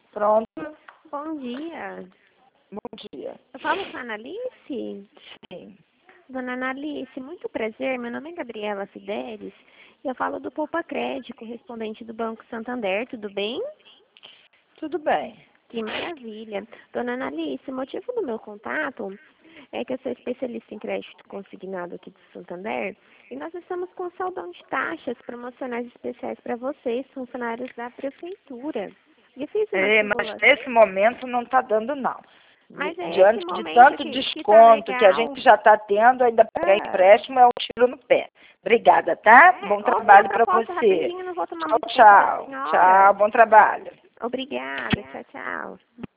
Pronto. Bom dia. Bom dia. Eu falo com a Analice? Sim. Dona Analice, muito prazer. Meu nome é Gabriela Fidelis e eu falo do Poupa Crédito, correspondente do Banco Santander. Tudo bem? Tudo bem. Que maravilha. Dona Analice, o motivo do meu contato é que eu sou especialista em crédito consignado aqui do Santander e nós estamos com saldão de taxas promocionais especiais para vocês, funcionários da prefeitura. E eu fiz uma Mas simulação. nesse momento não está dando, não. Mas é esse Diante de momento tanto que tá desconto que a legal. gente já está tendo, ainda pegar Ah, empréstimo é um tiro no pé. Obrigada, tá? Bom qual foi a trabalho para proposta você. rapidinho? Não vou tomar Tchau, muito tempo da tchau. senhora. Tchau, bom trabalho. Obrigada, tchau, tchau.